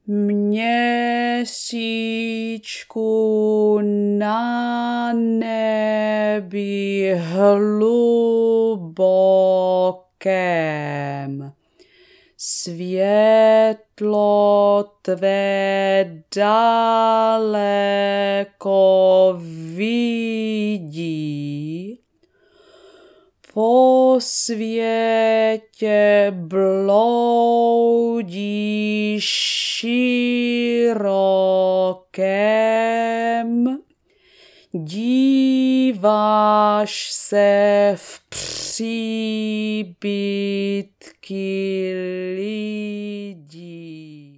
Měsíčku na nebi hlubokém, světlo tvé daleko vidí, po světě bloudíš širokém, díváš se v příbytky lidí.